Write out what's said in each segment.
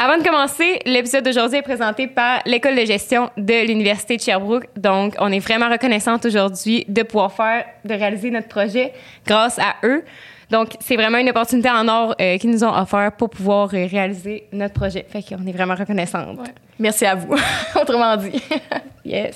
Avant de commencer, l'épisode d'aujourd'hui est présenté par l'École de gestion de l'Université de Sherbrooke. Donc, on est vraiment reconnaissante aujourd'hui de réaliser notre projet grâce à eux. Donc, c'est vraiment une opportunité en or qu'ils nous ont offert pour pouvoir réaliser notre projet. Fait qu'on est vraiment reconnaissante. Ouais. Merci à vous, autrement dit. Yes.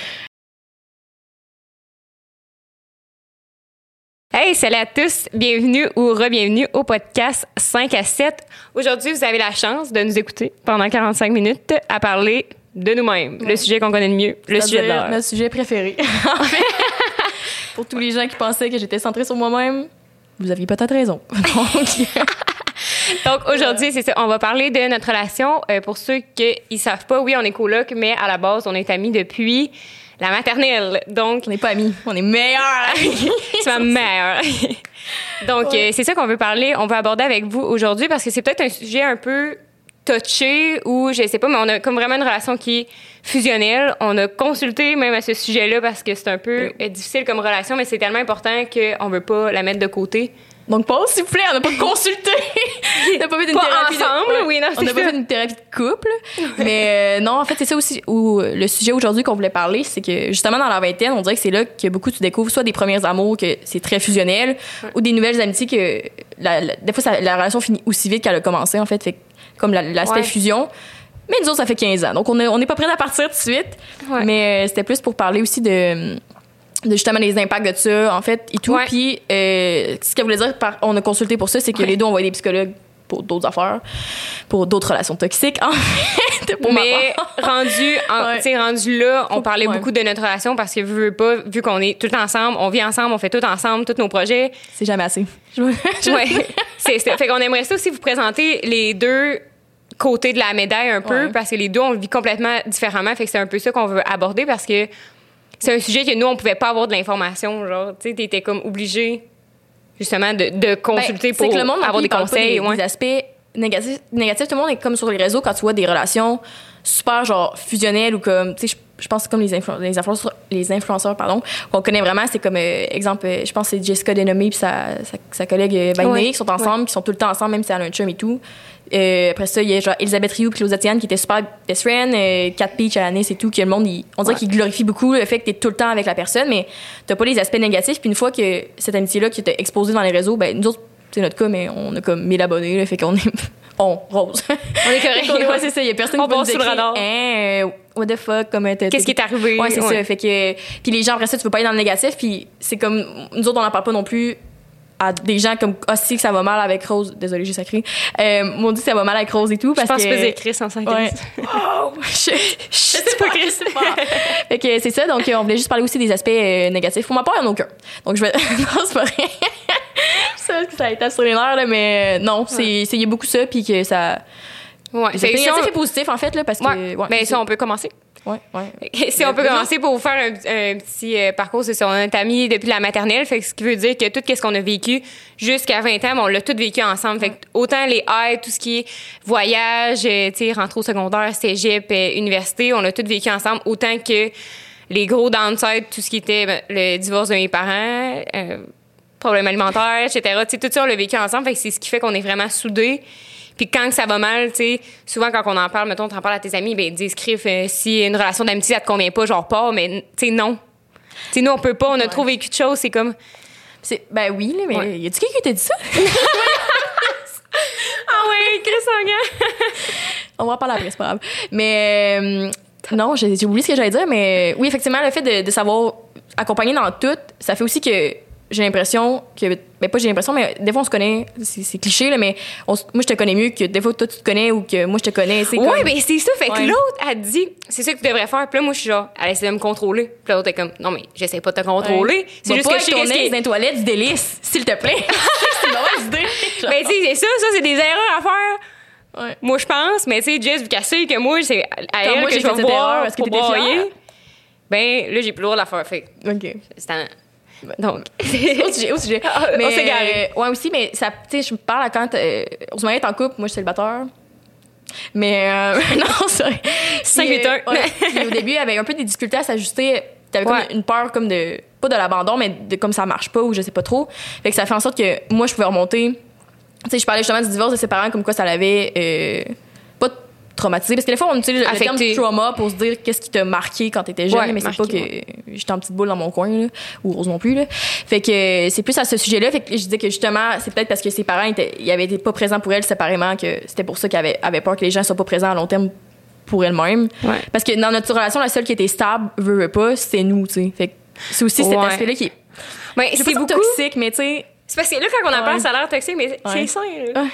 Hey, salut à tous, bienvenue ou re-bienvenue au podcast 5 à 7. Aujourd'hui, vous avez la chance de nous écouter pendant 45 minutes à parler de nous-mêmes, le sujet qu'on connaît le mieux, le sujet de l'heure. Notre sujet préféré. Pour tous les gens qui pensaient que j'étais centrée sur moi-même, vous aviez peut-être raison. Donc aujourd'hui, c'est ça, on va parler de notre relation. Pour ceux qui ne savent pas, oui, on est coloc, mais à la base, on est amis depuis la maternelle. Donc, on n'est pas amis, on est meilleurs. C'est ma mère. Donc, c'est ça qu'on veut parler, on veut aborder avec vous aujourd'hui parce que c'est peut-être un sujet un peu touché ou je sais pas, mais on a comme vraiment une relation qui est fusionnelle. On a consulté même à ce sujet-là parce que c'est un peu difficile comme relation, mais c'est tellement important qu'on veut pas la mettre de côté. Donc, pause, s'il vous plaît, on n'a pas consulté. On n'a pas fait une thérapie ensemble, oui, non, on n'a pas fait une thérapie de couple. Mais non, en fait, c'est ça aussi où le sujet aujourd'hui qu'on voulait parler, c'est que justement dans la vingtaine, on dirait que c'est là que beaucoup tu découvres soit des premiers amours que c'est très fusionnel ou des nouvelles amitiés que des fois la relation finit aussi vite qu'elle a commencé en fait comme l'aspect fusion. Mais nous autres, ça fait 15 ans. Donc, on n'est pas prêts à partir tout de suite. Ouais. Mais c'était plus pour parler aussi de justement les impacts de ça, en fait, et tout. Ouais. Puis, ce qu'elle voulait dire, on a consulté pour ça, c'est que les deux, on voyait des psychologues pour d'autres affaires, pour d'autres relations toxiques, en fait. Mais rendu là, on parlait beaucoup de notre relation parce que vu qu'on est tout ensemble, on vit ensemble, on fait tout ensemble, tous nos projets. C'est jamais assez. Fait qu'on aimerait ça aussi vous présenter les deux côtés de la médaille un peu parce que les deux, on le vit complètement différemment. Fait que c'est un peu ça qu'on veut aborder parce que c'est un sujet que nous, on pouvait pas avoir de l'information. Genre, tu sais, t'étais comme obligé, justement, de consulter pour que le monde avoir des conseils. Des aspects négatifs. Tout le monde est comme sur les réseaux quand tu vois des relations super, genre, fusionnelles ou comme, tu sais, je pense que comme les influenceurs, qu'on connaît vraiment, c'est comme, exemple, je pense que c'est Jessica Denomé puis sa collègue Bainey qui sont ensemble, qui sont tout le temps ensemble, même si elle a un chum et tout. Après ça, il y a genre Elisabeth Rioux et Claudia Tiane qui étaient super best friends, Kat Peach, Alanis et tout, que le monde, on dirait qu'ils glorifient beaucoup le fait que t'es tout le temps avec la personne, mais t'as pas les aspects négatifs. Puis une fois que cette amitié-là qui était exposée dans les réseaux, ben nous autres, c'est notre cas, mais on a comme 1000 abonnés, là, fait qu'on est... rose. On est correct. Ouais, c'est ça, il y a personne qui va nous écrire what the fuck, comme qu'est-ce qui est arrivé? Ouais, c'est ça, fait que... Puis les gens, après ça, tu veux pas aller dans le négatif, puis c'est comme... Nous autres, on n'en parle pas non plus à des gens comme si que ça va mal avec Rose. Désolée, j'ai sacré. M'ont dit que ça va mal avec Rose et tout parce que... Je pense que tu faisais Chris en 5 ouais. Oh! Je sais pas Chris. Fait que c'est ça, donc on voulait juste parler aussi des aspects négatifs. Pour ma part, il y en a aucun. Donc je vais... non, c'est pas vrai. Je sais que ça a été sur les nerfs, là, mais non, il y a beaucoup ça, puis que ça... Ouais. C'est négatif et positif, en fait, là, parce que... Ouais, mais ça, on peut commencer. Ouais. Si on peut commencer pour vous faire un petit parcours, c'est ça, on est amis depuis la maternelle, fait que ce qui veut dire que tout ce qu'on a vécu jusqu'à 20 ans, on l'a tout vécu ensemble. Fait que autant les highs, tout ce qui est voyage, tu sais, rentrée au secondaire, cégep, université, on l'a tout vécu ensemble, autant que les gros downside, tout ce qui était le divorce de mes parents, problèmes alimentaires, etc. Tu sais, tout ça, on l'a vécu ensemble, fait que c'est ce qui fait qu'on est vraiment soudés. Puis quand ça va mal, tu sais, souvent quand on en parle, mettons, t'en parles à tes amis, ben ils disent, si une relation d'amitié, ça te convient pas, genre pas, mais tu sais, non. Tu sais, nous, on peut pas, on a trop vécu de choses, c'est comme... Ben oui, là, mais y a-tu quelqu'un qui t'a dit ça? Ah ouais, Chris Sanguin! On va en parler après, c'est pas grave. Mais non, j'ai oublié ce que j'allais dire, mais oui, effectivement, le fait de savoir accompagner dans tout, ça fait aussi que j'ai l'impression que... Ben pas j'ai l'impression, mais des fois, on se connaît. C'est cliché, là, mais moi, je te connais mieux que des fois, toi, tu te connais ou que moi, je te connais. Oui, mais c'est ça. Fait que l'autre a dit, c'est ça que tu devrais faire. Puis là, moi, je suis genre, elle essaie de me contrôler. Puis l'autre est comme, non, mais j'essaie pas de te contrôler. C'est juste que je sais qu'est-ce qui est dans les toilettes du délice, s'il te plaît. C'est une mauvaise idée. Ben, tu sais, c'est ça, c'est des erreurs à faire. Ouais. Moi, je pense, mais tu sais, Jess, vu qu'elle sait que moi, c'est à elle moi, que je vais voir pour broyer. Ben, là, j'ai plus le droit de la faire. Fait OK. C'est donc, au sujet. Mais, on s'est garé. Ouais, aussi, mais ça, tu sais, je me parle quand on se marie en couple, moi, je suis célibataire. Mais, non, c'est vrai. 5-8-1. Au début, il y avait un peu des difficultés à s'ajuster. T'avais comme une peur, comme de, pas de l'abandon, mais de comme ça marche pas ou je sais pas trop. Fait que ça fait en sorte que moi, je pouvais remonter. Tu sais, je parlais justement du divorce de ses parents, comme quoi ça l'avait, pas traumatisé. Parce que des fois, on utilise le terme trauma pour se dire qu'est-ce qui t'a marqué quand t'étais jeune, mais c'est pas que j'étais en petite boule dans mon coin, là, ou Rose non plus, là. Fait que c'est plus à ce sujet-là. Fait que je disais que justement, c'est peut-être parce que ses parents ils avaient été pas présents pour elle séparément que c'était pour ça qu'elle avait peur que les gens soient pas présents à long terme pour elle-même. Ouais. Parce que dans notre relation, la seule qui était stable, veut pas, c'est nous, tu sais. Fait que c'est aussi cet aspect-là qui est. Ben, c'est beaucoup toxique, mais tu sais. C'est parce que là, quand on en parle, ça a l'air toxique, mais c'est sain.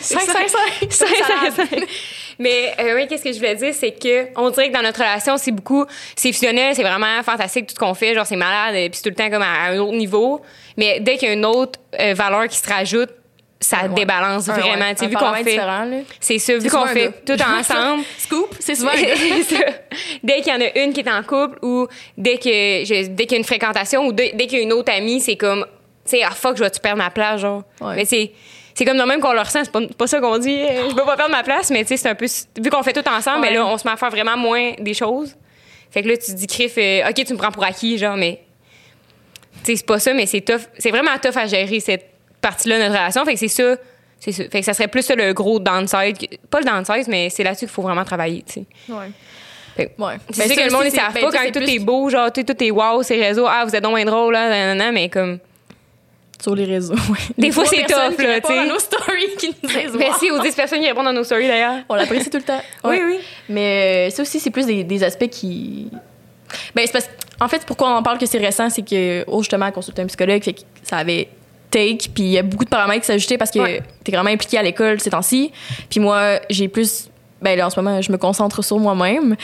Sain. Mais oui, qu'est-ce que je voulais dire, c'est que on dirait que dans notre relation, c'est fusionnel, c'est vraiment fantastique tout ce qu'on fait, genre c'est malade, puis c'est tout le temps comme à un autre niveau. Mais dès qu'il y a une autre valeur qui se rajoute, ça débalance vraiment. Tu sais, vu qu'on fait, c'est ça, vu qu'on fait tout ensemble. Scoop, c'est souvent. Dès qu'il y en a une qui est en couple ou dès qu'il y a une fréquentation ou dès qu'il y a une autre amie, c'est comme, tu sais, fuck, je vais-tu perdre ma place, genre. Ouais. Mais c'est comme de même qu'on le ressent. C'est pas ça qu'on dit, je veux pas perdre ma place, mais tu sais, c'est un peu, vu qu'on fait tout ensemble, mais là, on se met à faire vraiment moins des choses. Fait que là, tu te dis, Criff, OK, tu me prends pour acquis, genre, mais, tu sais, c'est pas ça, mais c'est tough. C'est vraiment tough à gérer cette partie-là de notre relation. Fait que c'est ça. Fait que ça serait plus ça le gros downside. Pas le downside, mais c'est là-dessus qu'il faut vraiment travailler, tu sais. Ouais. C'est sûr que le monde, ils savent pas quand tout est beau, genre, tout est wow, ces réseaux. Ah, vous êtes donc moins drôle, là, nanana, mais comme. Sur les réseaux, oui. Des fois, c'est tough, là, tu sais. Dans nos stories qui nous disent. Merci aux 10 personnes qui répondent à nos stories, d'ailleurs. On l'apprécie tout le temps. Ouais. Oui. Mais ça aussi, c'est plus des aspects qui. Ben, c'est parce. En fait, pourquoi on en parle que c'est récent, c'est que, justement, consulter un psychologue, fait que ça avait take, puis il y a beaucoup de paramètres qui s'ajoutaient parce que t'es vraiment impliqué à l'école ces temps-ci. Puis moi, j'ai plus. Ben là, en ce moment, je me concentre sur moi-même.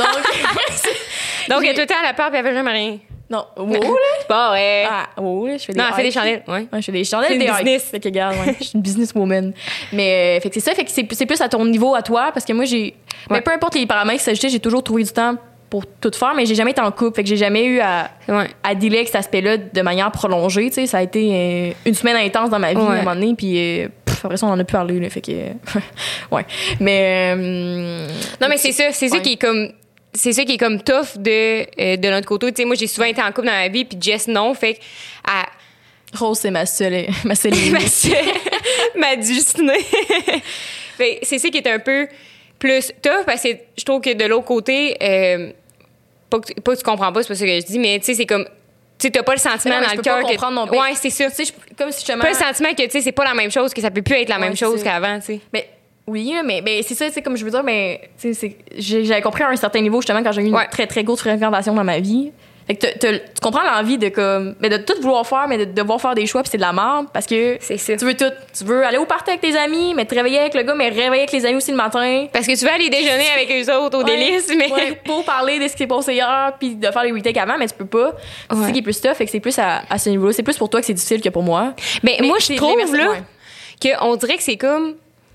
Donc, elle est tout le temps à la part, puis elle fait jamais rien. Non. Wow, là. C'est pas vrai. Je fais des. Non, elle fait des chandelles. Ouais, je fais des chandelles. C'est des business. Fait que, regarde, je suis une businesswoman. Mais, fait que c'est ça. Fait que c'est plus à ton niveau, à toi, parce que moi, mais peu importe les paramètres qui s'ajoutaient, j'ai toujours trouvé du temps pour tout faire, mais j'ai jamais été en couple. Fait que j'ai jamais eu à dealer avec cet aspect-là de manière prolongée. Tu sais, ça a été une semaine intense dans ma vie à un moment donné, puis après ça, on en a plus parlé. Là, fait que. ouais. Mais. non, mais c'est ça. C'est ça qui est comme. C'est ça qui est comme tough de notre côté. Tu sais, moi, j'ai souvent été en couple dans ma vie, puis Jess, non. Fait que. Rose, c'est ma seule ma destinée. Fait c'est ça qui est un peu plus tough, parce que je trouve que de l'autre côté, pas que tu comprends pas, c'est pas ça que je dis, mais tu sais, c'est comme. Tu sais, t'as pas le sentiment dans le cœur que. Ouais, c'est ça. Tu sais, comme si justement. Pas le sentiment que, tu sais, c'est pas la même chose, que ça peut plus être la même chose qu'avant, tu sais. Mais. Oui, mais c'est ça, tu sais, comme je veux dire, mais j'avais compris à un certain niveau, justement, quand j'ai eu une très, très grosse fréquentation dans ma vie. Fait que tu comprends l'envie de de tout vouloir faire, mais de devoir faire des choix, puis c'est de la merde, parce que c'est ça. Tu veux tout. Tu veux aller au party avec tes amis, mais te réveiller avec le gars, mais réveiller avec les amis aussi le matin. Parce que tu veux aller déjeuner avec eux autres au délice, mais. Ouais, pour parler de ce qui s'est passé hier, puis de faire les retakes avant, mais tu peux pas. C'est ça qui est plus tough, fait que c'est plus à ce niveau-là. C'est plus pour toi que c'est difficile que pour moi. Mais moi, je trouve, là, qu'on dirait que c'est comme.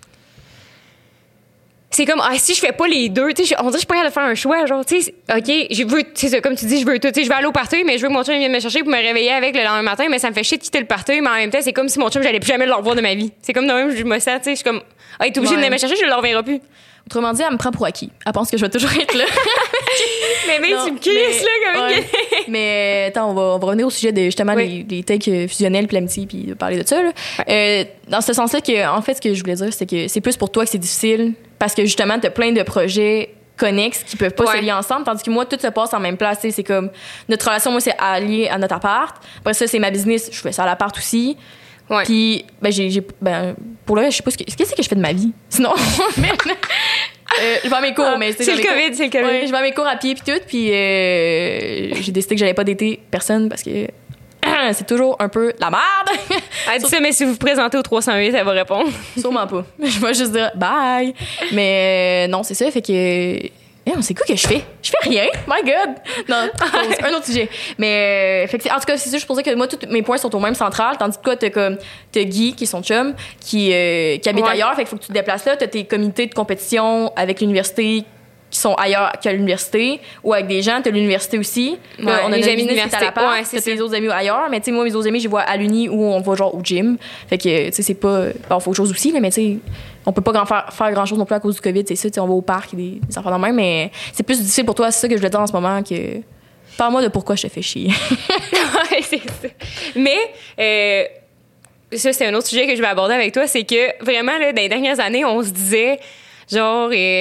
C'est comme, si je fais pas les deux, tu sais, on dirait que je suis pas capable de faire un choix, genre, tu sais, OK, je veux, tu sais, comme tu dis, je veux tout, tu sais, je vais aller au party, mais je veux que mon chum vienne me chercher pour me réveiller avec le lendemain matin, mais ça me fait chier de quitter le party, mais en même temps, c'est comme si mon chum, j'allais plus jamais le revoir de ma vie. C'est comme, de même, je me sens, tu sais, je suis comme, t'es obligé de venir me chercher, je le reverrai plus. Autrement dit, elle me prend pour acquis. Elle pense que je vais toujours être là. mais tu me crisses, là, comme une. Mais attends, on va revenir au sujet de justement les takes fusionnels puis l'amitié puis de parler de ça. Là. Dans ce sens-là, en fait, ce que je voulais dire, c'est que c'est plus pour toi que c'est difficile parce que justement, t'as plein de projets connexes qui peuvent pas se lier ensemble, tandis que moi, tout se passe en même place. C'est comme notre relation, moi, c'est allié à notre appart. Après ça, c'est ma business, je fais ça à l'appart aussi. Ouais. Puis, pour le reste, je sais pas qu'est-ce que je fais de ma vie. Sinon, je vais à mes cours, mais c'est le COVID, c'est le COVID. Ouais, je vais à mes cours à pied puis tout, puis j'ai décidé que j'allais pas dater personne parce que c'est toujours un peu la merde. Elle dit ça, mais si vous vous présentez au 308, elle va répondre. Sûrement pas. Je vais juste dire bye. Mais non, c'est ça, fait que. C'est quoi que je fais? Je fais rien. My God! Non, un autre sujet. Mais, fait que en tout cas, c'est ça, je pensais que moi, tous mes points sont au même central, tandis que toi, t'as Guy, qui est son chum, qui habite ailleurs, fait qu'il faut que tu te déplaces là. T'as tes comités de compétition avec l'université qui sont ailleurs qu'à l'université, ou avec des gens, t'as l'université aussi. Ouais, on a les des amis d'université. À la part, t'as tes autres amis ailleurs, mais tu sais, moi, mes autres amis, je les vois à l'uni ou on va genre au gym. Fait que, tu sais, c'est pas. Bon, faut autre chose aussi, mais tu sais, on peut pas faire grand chose non plus à cause du COVID, c'est ça, tu sais, on va au parc, des enfants dans le même, mais c'est plus difficile pour toi, c'est ça que je voulais dire en ce moment, que. Parle-moi de pourquoi je te fais chier. Ouais, c'est ça. Mais, ça, c'est un autre sujet que je vais aborder avec toi, c'est que vraiment, là, dans les dernières années, on se disait, genre,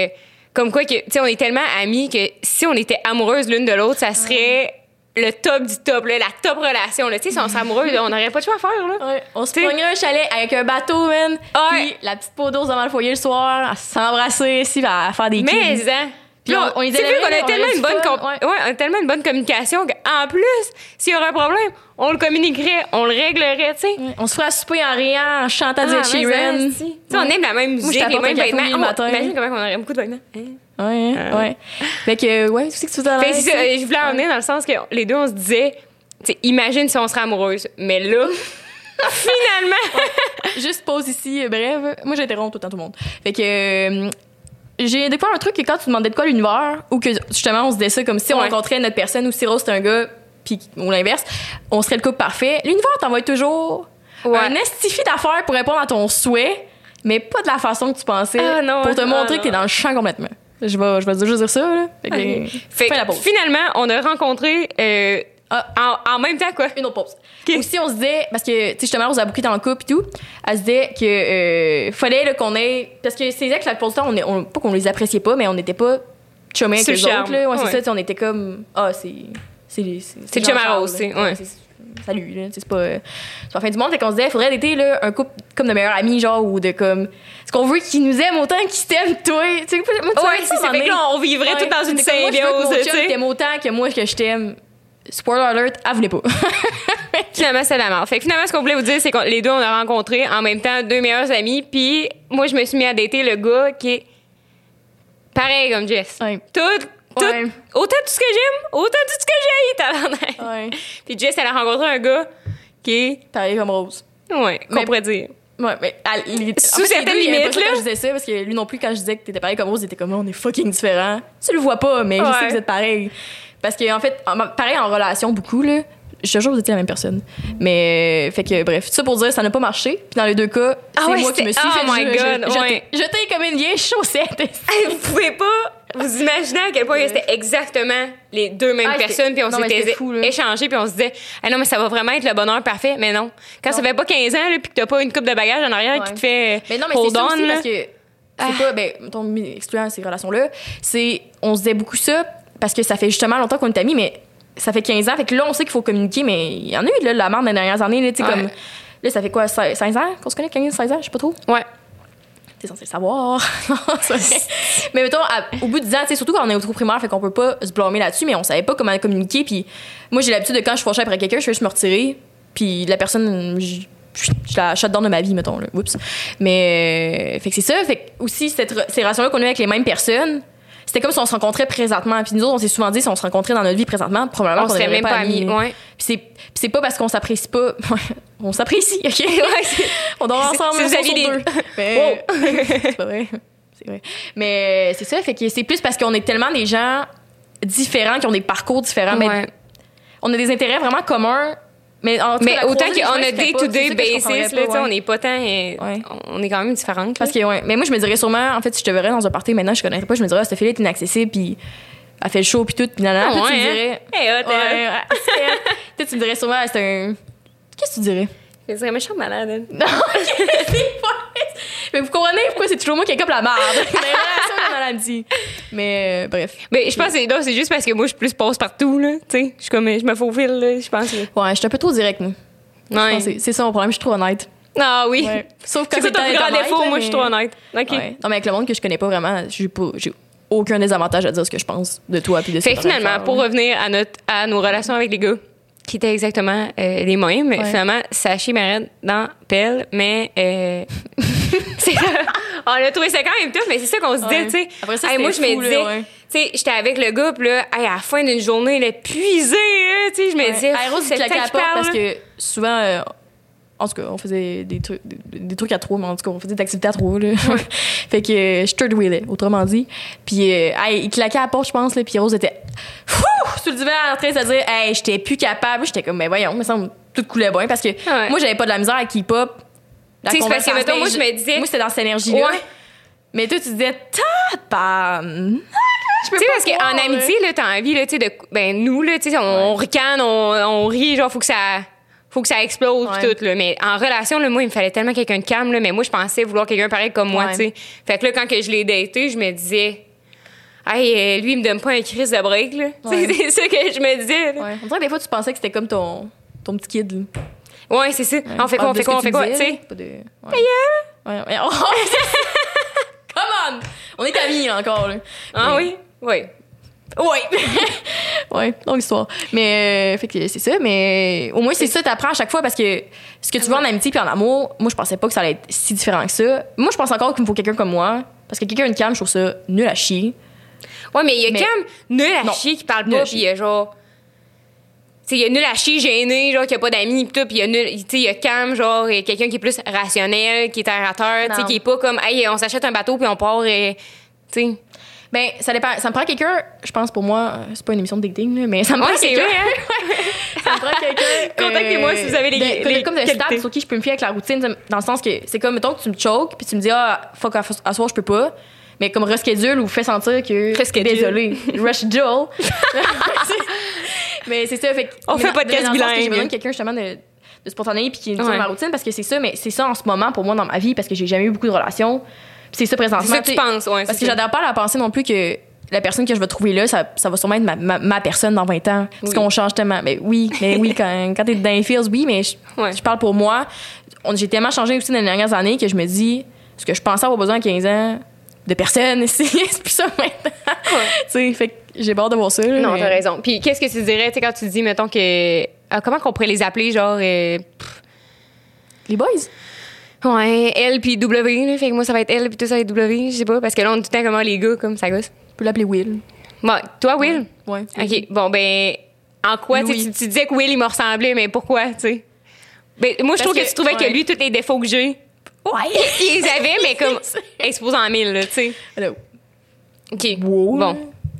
Comme quoi que, tu sais, on est tellement amis que si on était amoureuses l'une de l'autre, ça serait le top du top, là, la top relation. Tu sais, si on serait amoureux, là, on n'aurait pas de choix à faire. Là. Ouais. On se prendrait un chalet avec un bateau, man. Puis la petite peau d'ours devant le foyer le soir, à s'embrasser, ici, à faire des mais, kids. Puis on est vu qu'on a tellement on a tellement une bonne communication qu'en plus, s'il y aurait un problème, on le communiquerait, on le réglerait, tu sais. On se ferait souper en riant, en chantant du Ed Sheeran. On aime la même musique, les mêmes vêtements. Imagine comment on aurait beaucoup de vêtements. Ouais. Fait que, ouais, c'est que tu veux c'est ça, je voulais en venir dans le sens que les deux, on se disait, tu sais, imagine si on serait amoureuse. Mais là, finalement. Juste pause ici, bref. Moi, j'interromps tout le temps tout le monde. Fait que, j'ai découvert un truc que quand tu demandais de quoi l'univers, ou que justement, on se disait ça comme si on rencontrait notre personne, ou si Rose c'était un gars, puis ou l'inverse, on serait le couple parfait. L'univers t'envoie toujours un estifi d'affaires pour répondre à ton souhait, mais pas de la façon que tu pensais, pour te montrer que t'es dans le champ complètement. Je vais juste dire ça, là. Fait que, la pause. Finalement, on a rencontré en même temps, quoi. Une autre pause. Okay. Aussi, on se disait, parce que, tu sais, justement, on s'est beaucoup dans le couple et tout, elle se disait que fallait là, qu'on ait. Parce que ces ex, la plupart du temps, pas qu'on les appréciait pas, mais on n'était pas chumés avec les autres, là. Ouais, c'est ça, on était comme. C'est le chum à Rose, c'est. Salut, là. C'est pas la fin du monde. Fait qu'on se disait, il faudrait être là, un couple comme de meilleurs amis, genre, ou de comme. Ce qu'on veut qu'ils nous aiment autant qu'ils t'aiment, toi. Tu sais, c'est ça. Fait que là, on vivrait tout dans une symbiose, tu sais. T'aimes autant que moi que je t'aime. Spoiler alert, elle voulait pas. Finalement, c'est la mort. Fait que finalement, ce qu'on voulait vous dire, c'est que les deux, on a rencontré en même temps 2 meilleurs amis. Puis moi, je me suis mis à dater le gars qui est pareil comme Jess. Autant tout ce que j'aime, autant tout ce que j'ai, tabarnak. Puis Jess, elle a rencontré un gars qui est pareil comme Rose. Ouais, qu'on pourrait dire. Ouais, mais sous certaines limites, là. Quand je disais ça, parce que lui non plus, quand je disais que t'étais pareil comme Rose, il était comme, on est fucking différents. Tu le vois pas, mais je sais que vous êtes pareil. Parce que, en fait, pareil en relation beaucoup, là. Je te jure, vous étiez la même personne. Mais, fait que, bref, tout ça pour dire, ça n'a pas marché. Puis dans les deux cas, c'est moi qui me suis fait jeter comme une vieille chaussette. Vous pouvez pas vous imaginer à quel point c'était exactement les deux mêmes personnes. Puis on s'était échangés, puis on se disait, non, mais ça va vraiment être le bonheur parfait. Mais non. Quand ça fait pas 15 ans, là, puis que t'as pas une coupe de bagages en arrière qui te fait. Mais non, mais c'est ça aussi, parce que c'est pas, mettons, excluant ces relations-là, on se disait beaucoup ça parce que ça fait justement longtemps qu'on est amis, mais ça fait 15 ans. Fait que là, on sait qu'il faut communiquer, mais il y en a eu, là, de la merde dans les dernières années, là, tu sais, comme. Là, ça fait quoi, 16 ans qu'on se connaît, 15, 16 ans, je sais pas trop. Ouais. T'es censé le savoir. Mais mettons, au bout de 10 ans, tu sais, surtout quand on est au trou primaire, fait qu'on peut pas se blâmer là-dessus, mais on savait pas comment communiquer. Puis moi, j'ai l'habitude de quand je suis fâchée après quelqu'un, je fais juste me retirer. Puis la personne, je la shutdown de ma vie, mettons, là. Oups. Mais, fait que c'est ça. Fait que aussi, ces relations-là qu'on a avec les mêmes personnes, c'était comme si on se rencontrait présentement. Puis nous autres, on s'est souvent dit, si on se rencontrait dans notre vie présentement, probablement qu'on serait même pas amis. Puis c'est pas parce qu'on s'apprécie pas. On s'apprécie, OK? On dort ensemble, on sur deux. Mais... c'est pas vrai. C'est vrai. Mais c'est ça, fait que c'est plus parce qu'on est tellement des gens différents, qui ont des parcours différents. Mais on a des intérêts vraiment communs. Mais autant qu'on a day-to-day basis, là, on n'est pas tant. On est quand même différentes. Parce que, mais moi, je me dirais sûrement, en fait, si je te verrais dans un party maintenant, je connaîtrais pas, je me dirais, cette fille-là est inaccessible, puis elle fait le show, puis tout, puis nanana. Tu me dirais. Tu me dirais sûrement, c'est un. Qu'est-ce que tu dirais? Je dirais méchant malade. Non, c'est pas. Mais vous comprenez pourquoi c'est toujours moi qui est comme la merde. C'est la maladie. Mais bref. Mais je pense que c'est juste parce que moi, je suis plus passe partout, là. Tu sais, je me faufile, là, je pense. Ouais, je suis un peu trop direct, moi. Ouais. C'est ça mon problème, je suis trop honnête. Ah oui. Ouais. Sauf quand c'est ton grand défaut, moi, je suis trop honnête. OK. Ouais. Non, mais avec le monde que je connais pas vraiment, j'ai aucun désavantage à dire ce que je pense de toi puis de Fait finalement, pour revenir à nos relations avec les gars, qui étaient exactement les mêmes, mais finalement, Sachi m'arrête dans Pelle, mais on a trouvé ça quand même tough, mais c'est ça qu'on se disait, tu sais. Après ça, moi, je me disais, tu sais, j'étais avec le gars, puis là, à la fin d'une journée, il est épuisé, tu sais, je me disais, c'est claqué à la porte parce que souvent, en tout cas, on faisait des trucs à trois, mais en tout cas, on faisait des activités à trois, là. Fait que je third wheelais, autrement dit. Puis il claquait à la porte, je pense, là, puis Rose était sur le divan en train de se dire, hey, j'étais plus capable. J'étais comme, mais voyons, me semble tout coulait bien parce que moi, j'avais pas de la misère à K-pop. Tu sais, c'est parce que, mettons, moi, je me disais. Moi, c'était dans cette énergie-là. Ouais. Mais toi, tu disais, tu sais, parce qu'en amitié, là, t'as envie, là, tu sais, nous, là, tu sais, on ricane, on rit, genre, faut que ça explose pis tout, là. Mais en relation, là, moi, il me fallait tellement quelqu'un de calme, là. Mais moi, je pensais vouloir quelqu'un pareil comme moi, tu sais. Fait que là, quand que je l'ai daté, je me disais, hey, lui, il me donne pas un crise de break, là. Ouais. C'est ça que je me disais. Là. Ouais. On dirait que des fois, tu pensais que c'était comme ton petit kid. Là. Ouais, c'est ça. Ouais. On fait quoi, Ah, on fait quoi, on fait quoi, tu sais? Pas de... Ouais. Ouais. Oh, come on! On est amis, là, encore, là. Ah mais... oui? Oui. Oui! Ouais, longue histoire. Mais, fait que c'est ça, mais au moins, c'est ça, t'apprends à chaque fois parce que ce que tu vois en amitié puis en amour, moi, je pensais pas que ça allait être si différent que ça. Moi, je pense encore qu'il me faut quelqu'un comme moi parce que quelqu'un de calme, je trouve ça nul à chier. Ouais, mais il y a Cam nul à chier qui parle pas, puis il y a genre. Tu sais, il y a nul à chier gêné, genre, qui a pas d'amis, pis tout, pis il y a nul. Tu sais, il y a Cam, genre, quelqu'un qui est plus rationnel, qui est terre à terre, tu sais, qui est pas comme, hey, on s'achète un bateau, puis on part, tu sais. Ben, ça dépend. Ça me prend quelqu'un, je pense, pour moi, c'est pas une émission de dating, là, mais ça me prend quelqu'un. Vrai, hein? Ça me prend quelqu'un. Contactez-moi si vous avez les comme de stable sur qui je peux me fier avec la routine, dans le sens que c'est comme, mettons que tu me choques, puis tu me dis, ah, fuck, à soir, je peux pas. Mais comme reschedule ou fais sentir que. Désolé. Reschedule. Mais c'est ça. Fait on fait podcast bilingue. J'ai besoin de quelqu'un, justement, de spontané, puis qui est dans ma routine, parce que c'est ça, mais c'est ça en ce moment pour moi dans ma vie, parce que j'ai jamais eu beaucoup de relations. Puis c'est ça présentement. C'est ça que tu penses, ouais. Parce que j'adhère pas à la pensée non plus que la personne que je vais trouver là, ça va sûrement être ma personne dans 20 ans. Parce qu'on change tellement. Mais oui, quand t'es dans les feels, oui, mais je parle pour moi. J'ai tellement changé aussi dans les dernières années que je me dis, ce que je pensais avoir besoin à 15 ans de personne, c'est plus ça maintenant. Tu sais, fait que j'ai peur de voir ça. Là, non, t'as raison. Puis qu'est-ce que tu dirais, tu sais, quand tu dis, mettons, que. Comment qu'on pourrait les appeler, genre. Les boys? Ouais, L puis W, là. Fait que moi, ça va être L puis tout ça va être W, je sais pas. Parce que là, on est tout le temps comment les gars, comme ça gosse. Tu peux l'appeler Will. Bon, toi, Will? Ouais. OK. Bon, ben, en quoi, tu disais que Will, il m'a ressemblé, mais pourquoi, tu sais? Ben, moi, je trouve que tu trouvais que lui, tous les défauts que j'ai. Ouais. Il les avait, mais comme exposé en 1000, là, tu sais. Hello. OK. Wow. Bon.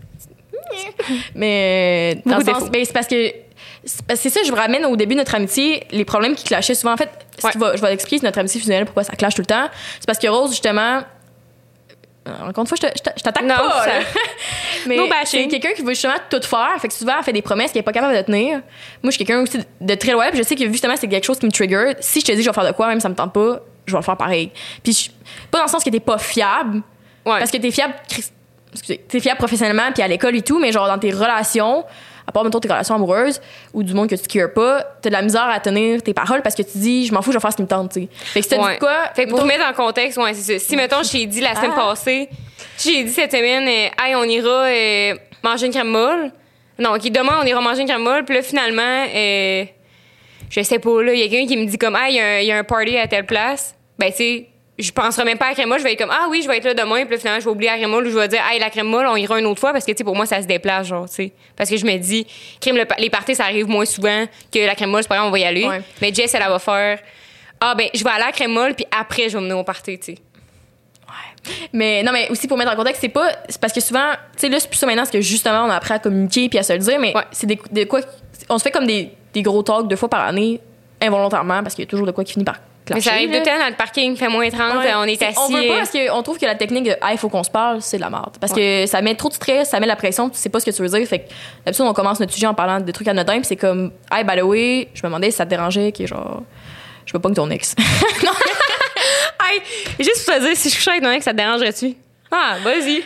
Mais, dans le sens, ben, c'est parce que c'est ça, je vous ramène au début de notre amitié, les problèmes qui clashaient souvent. En fait, je vais expliquer notre amitié fusionnelle, pourquoi ça clash tout le temps. C'est parce que Rose, justement, encore une fois, je t'attaque pas. Ça... mais c'est quelqu'un qui veut justement tout faire. Fait que souvent, elle fait des promesses qu'elle est pas capable de tenir. Moi, je suis quelqu'un aussi de très loyal. Puis je sais que justement, c'est quelque chose qui me trigger. Si je te dis que je vais faire de quoi, même si ça me tente pas, je vais le faire pareil. Puis pas dans le sens que t'es pas fiable. Parce que t'es fiable, t'es fiable professionnellement puis à l'école et tout, mais genre dans tes relations, à part mettons tes relations amoureuses ou du monde que tu cares pas, t'as de la misère à tenir tes paroles parce que tu dis je m'en fous, je vais faire ce qui me tente, tu sais. Fait que si t'as dit quoi, fait que pour mettre en contexte, ouais, c'est ça. Si mettons je t'ai dit la semaine passée, j'ai dit cette semaine hey, on ira manger une crème molle. Non, OK, demain on ira manger une crème molle, puis là finalement je sais pas là, il y a quelqu'un qui me dit comme il y a un party à telle place. Ben tu sais, je penserai même pas à la crème molle, je vais être comme oui, je vais être là demain, puis là, finalement je vais oublier la crème molle ou je vais dire la crème molle, on ira une autre fois parce que tu sais pour moi ça se déplace genre, tu sais. Parce que je me dis les parties ça arrive moins souvent que la crème molle, c'est pas grave, on va y aller. Ouais. Mais Jess elle va faire ben je vais aller à la crème molle puis après je vais mener au party, tu sais. Ouais. Mais non mais aussi pour mettre en contexte, c'est parce que souvent, tu sais là c'est plus ça maintenant parce que justement on a appris à communiquer puis à se le dire, mais c'est de quoi on se fait comme des gros talks 2 fois par année involontairement parce qu'il y a toujours de quoi qui finit par mais ça arrive tout le temps dans le parking, fait moins 30, on est assis. On veut pas parce qu'on trouve que la technique de il faut qu'on se parle, c'est de la merde. Parce que ça met trop de stress, ça met de la pression, tu sais pas ce que tu veux dire. Fait que d'habitude, on commence notre sujet en parlant des trucs anodins, puis c'est comme by the way, je me demandais si ça te dérangeait, que genre, je veux pas que ton ex. Non. Juste pour te dire, si je couchais avec ton ex, ça te dérangerait-tu? Ah, vas-y.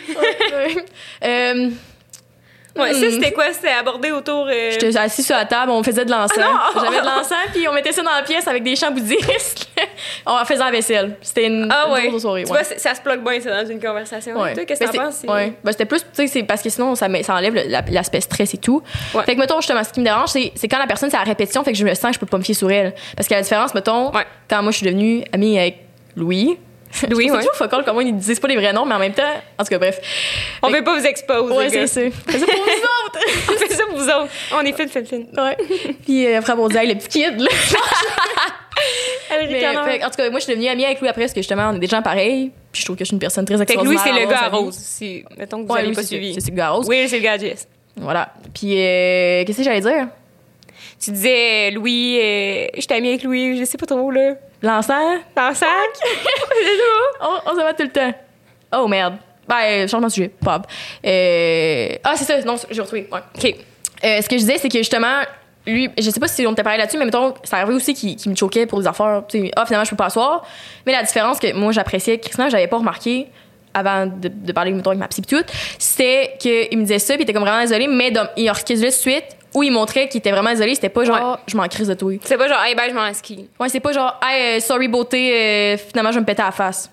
Ouais, ça, c'était quoi? C'était abordé autour... J'étais assise sur la table, on faisait de l'encens. J'avais de l'encens, puis on mettait ça dans la pièce avec des chants bouddhistes. On faisait la vaisselle. C'était une grosse soirée. Tu vois, ça se bloque bien, ça, dans une conversation. Ouais. Toi, qu'est-ce que t'en penses? Ouais. Ben, c'était plus, tu sais, c'est parce que sinon, ça enlève l'aspect stress et tout. Ouais. Fait que, mettons, justement, ce qui me dérange, c'est quand la personne, c'est à la répétition, fait que je me sens que je peux pas me fier sur elle. Parce que la différence, mettons, quand moi, je suis devenue amie avec Louis, c'est toujours focal comment ils disent pas les vrais noms, mais en même temps, en tout cas, bref. On veut pas vous exposer. Ouais, c'est ça. Fais ça pour vous autres. On fait ça pour vous autres. On est fin. Ouais. Puis après, on dit, le petit kid, là. En tout cas, moi, je suis devenue amie avec Louis après parce que justement, on est des gens pareils. Puis je trouve que je suis une personne très extraordinaire. Fait que Louis, c'est le gars à Rose. Si, mettons que vous n'avez pas suivi. C'est le gars à Rose. Oui, c'est le gars à Jess. Voilà. Puis, qu'est-ce que j'allais dire? Tu disais, Louis, je t'ai amie avec Louis, je sais pas trop, là. L'encens? L'encens? On se va tout le temps. Oh, merde. Ben, changement de sujet. Pas c'est ça. Non, j'ai retrouvé. Ouais. OK. Ce que je disais, c'est que justement, lui, je sais pas si on t'a parlé là-dessus, mais mettons, ça arrivait aussi qu'il me choquait pour des affaires. Finalement, je peux pas asseoir. Mais la différence que moi, j'appréciais Christina, j'avais pas remarqué avant de parler mettons, avec ma psy et tout, c'était qu'il me disait ça, puis il était comme vraiment désolé, mais il reculait tout de suite où il montrait qu'il était vraiment désolé. C'était pas genre, je m'en crise de toi. C'est pas genre, hey, ben, je m'en ski. Ouais, c'est pas genre, hey, sorry, beauté, finalement, je vais me péter à la face.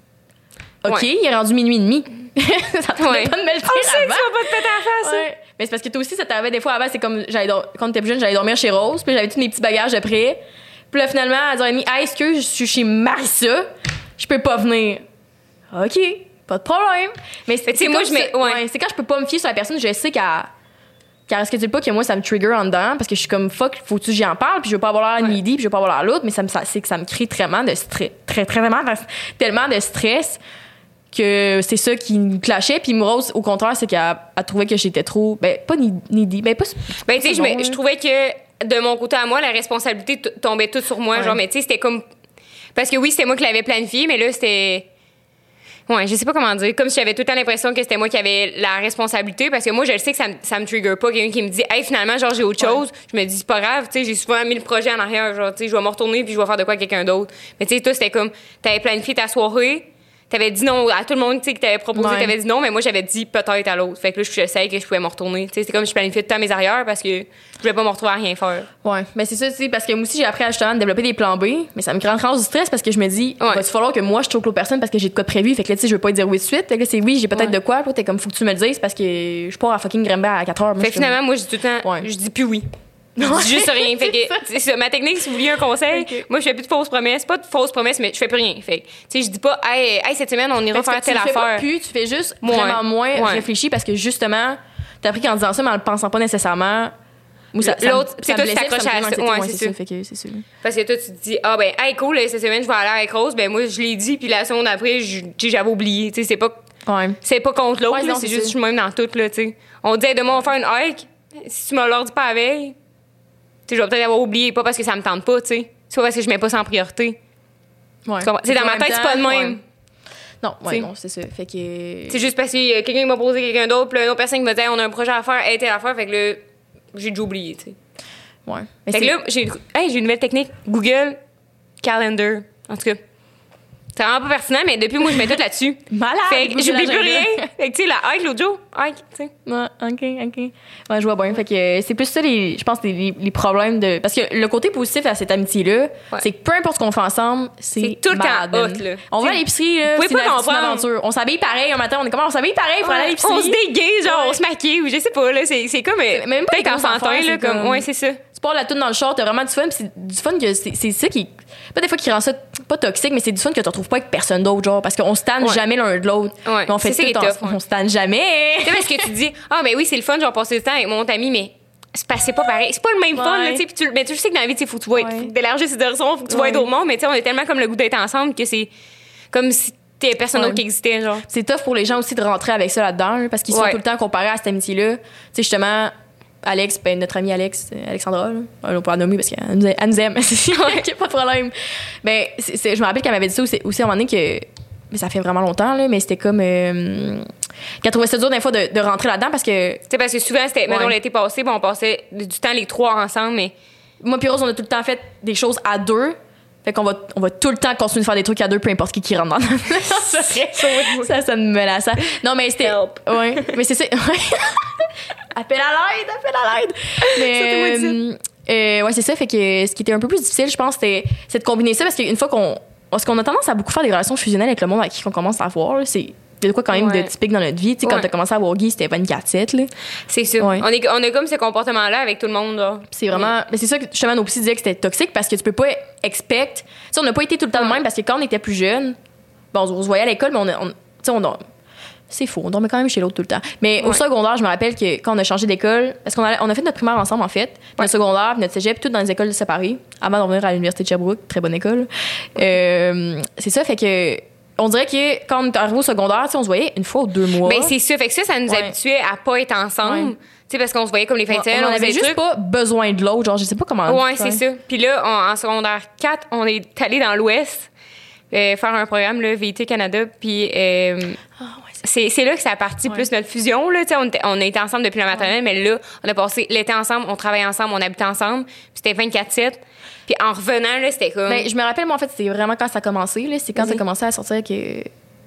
OK, il est rendu minuit et demi. Ça te pas de me le dire. On sait que tu vas pas te péter à la face. Ouais. Mais c'est parce que toi aussi, ça t'arrivait des fois avant. C'est comme, quand t'étais plus jeune, j'allais dormir chez Rose, puis j'avais tous mes petits bagages de près. Puis là, finalement, à 10h30, hey, excuse, je suis chez Marissa, je peux pas venir. OK, pas de problème. Mais c'est moi, c'est quand je peux pas me fier sur la personne, je sais qu'elle risque pas que moi, ça me trigger en dedans, parce que je suis comme, fuck, faut-tu que j'y en parle, puis je veux pas avoir l'air needy, puis je veux pas avoir l'air l'autre, mais c'est que ça me crée tellement de stress, tellement de stress que c'est ça qui me clashait. Puis Rose, au contraire, c'est qu'elle trouvait que j'étais trop, pas needy, pas tu sais, je trouvais que de mon côté à moi, la responsabilité tombait toute sur moi, genre, mais tu sais, c'était comme, parce que oui, c'était moi qui l'avais planifié, mais là, c'était, je sais pas comment dire, comme si j'avais tout le temps l'impression que c'était moi qui avais la responsabilité, parce que moi, je le sais que ça me trigger pas, quelqu'un qui me dit, hey, finalement, genre, j'ai autre chose, je me dis, c'est pas grave, tu sais, j'ai souvent mis le projet en arrière, genre, tu sais, je vais me retourner puis je vais faire de quoi à quelqu'un d'autre. Mais tu sais, toi, c'était comme, t'avais planifié ta soirée, t'avais dit non à tout le monde, tu sais, que t'avais proposé, t'avais dit non, mais moi, j'avais dit peut-être à l'autre. Fait que là, je savais que je pouvais me retourner. Tu sais, c'est comme je planifiais tout le temps mes arrières parce que je voulais pas me retrouver à rien faire. Ouais, mais c'est ça, tu sais, parce que moi aussi, j'ai appris à justement développer des plans B, mais ça me crée encore du stress parce que je me dis, il va falloir que moi, je trouve l'autre personne parce que j'ai de quoi de prévu. Fait que là, tu sais, je veux pas dire oui de suite. Fait que là, c'est oui, j'ai peut-être de quoi. Puis t'es comme, faut que tu me le dises parce que je pars à fucking Grimba à 4 heures. Fait que finalement, moi, je dis tout le temps, je dis plus oui. Je dis juste rien. Fait que, c'est ça. Ma technique, si vous vouliez un conseil, moi, je fais plus de fausses promesses. Pas de fausses promesses, mais je fais plus rien. Fait que, tu sais, je dis pas, hey, cette semaine, on ira faire telle affaire. Tu fais juste vraiment moins réfléchi parce que justement, t'as appris qu'en disant ça, mais en le pensant pas nécessairement. L'autre, c'est toi qui t'accroches à ça. Ouais, c'est ça. Fait que c'est sûr. Parce que toi, tu te dis, hey, cool, cette semaine, je vais aller avec Rose. Ben, moi, je l'ai dit, puis la seconde après, j'avais oublié. Tu sais, c'est pas contre l'autre, c'est juste, je suis même dans tout, là, tu sais. On dit, demain, on va faire une hike. Si tu me l'as dit pas la veille, je vais peut-être avoir oublié, pas parce que ça me tente pas, tu sais. C'est pas parce que je mets pas ça en priorité. Ouais. C'est dans ma tête, c'est pas de même. Non, non, c'est ça. Fait que. C'est juste parce que quelqu'un m'a posé quelqu'un d'autre, puis une autre personne qui m'a dit, on a un projet à faire, telle affaire, fait que là, j'ai déjà oublié, tu sais. Ouais. Fait que là, j'ai une nouvelle technique. Google Calendar. En tout cas. C'est vraiment pas pertinent, mais depuis, moi, je mets tout là-dessus. Malade! Fait que j'oublie plus rien. Fait que, tu sais, la hike l'autre jour, hike, tu sais. Ouais, OK. Ouais, je vois bien. Fait que c'est plus ça, je pense, les problèmes de. Parce que le côté positif à cette amitié-là, c'est que peu importe ce qu'on fait ensemble, c'est tout le temps hot, là. On va à l'épicerie, là. C'est une aventure. On s'habille pareil un matin, on s'habille pareil pour aller à l'épicerie. On se déguise, genre, on se maquille, ou je sais pas, là. C'est comme. Même pas peut-être enfantin, là. Comme, ouais, c'est ça. Tu pars la toune dans le short, t'as vraiment du fun, pis c'est du fun que c'est ça qui. Pas des fois qui rend ça pas toxique, mais c'est du fun que tu retrouves pas avec personne d'autre, genre, parce qu'on se tanne jamais l'un de l'autre. Ouais. On fait tout on se tanne jamais. Tu sais, parce que tu dis, ben oui, c'est le fun, genre, passer du temps avec mon ami, mais c'est pas pareil. C'est pas le même fun, là, tu sais. Mais tu sais que dans la vie, tu sais, faut que tu vas d'élargir ses horizons, faut que tu vas être au monde, mais tu sais, on est tellement comme le goût d'être ensemble que c'est comme si t'es personne d'autre qui existait, genre. C'est tough pour les gens aussi de rentrer avec ça là-dedans, là, parce qu'ils sont tout le temps comparés à cette amitié-là. Tu sais, justement, Alex, notre amie Alexandra, là, on peut la nommer parce qu'elle nous aime, c'est pas de problème. Ben, je me rappelle qu'elle m'avait dit ça aussi à un moment donné que, mais ça fait vraiment longtemps, là, mais c'était comme qu'elle trouvait ça dur des fois de rentrer là-dedans parce que. Tu sais, parce que souvent, c'était, mettons, l'été passé, on passait du temps les trois ensemble, mais. Moi puis Rose, on a tout le temps fait des choses à deux. Fait qu'on va tout le temps continuer de faire des trucs à deux, peu importe qui rentre dans notre. Ça me menace. Non, mais c'était. Ouais. Mais c'est ça. Appel à l'aide. Mais. Ouais, c'est ça. Fait que ce qui était un peu plus difficile, je pense, c'est de combiner ça parce qu'une fois parce qu'on a tendance à beaucoup faire des relations fusionnelles avec le monde avec qui on commence à voir, là, c'est. Il y a de quoi quand même de typique dans notre vie. Tu sais, quand t'as commencé à voir Guy, c'était 24/7, là. C'est sûr. Ouais. On a comme ce comportement-là avec tout le monde, là. C'est vraiment. Mais c'est ça que justement nos psy disaient que c'était toxique parce que tu peux pas expect. Tu sais, on n'a pas été tout le temps de même parce que quand on était plus jeunes, bon, on se voyait à l'école, mais c'est faux, on dormait quand même chez l'autre tout le temps. Mais au secondaire, je me rappelle que quand on a changé d'école, parce qu'on a fait notre primaire ensemble, en fait, notre secondaire, notre cégep, tout dans les écoles séparées, avant de revenir à l'université de Sherbrooke, très bonne école. C'est ça, fait que on dirait que quand on est arrivé au secondaire, on se voyait une fois ou 2 mois. Ben c'est ça, fait que ça nous habituait à pas être ensemble. Tu sais, parce qu'on se voyait comme les fins de semaine. On avait juste pas besoin de l'autre, genre, je sais pas comment. Ouais, c'est ça. Puis là, en secondaire 4, on est allé dans l'Ouest faire un programme, là, VT Canada, puis c'est là que ça a parti plus notre fusion, là. Tu sais, on était ensemble depuis la maternelle, mais là, on a passé l'été ensemble, on travaillait ensemble, on habitait ensemble, puis c'était 24/7. Puis en revenant, là, c'était comme. Ben, je me rappelle, moi, en fait, c'était vraiment quand ça a commencé, là. C'est quand ça a commencé à sortir que.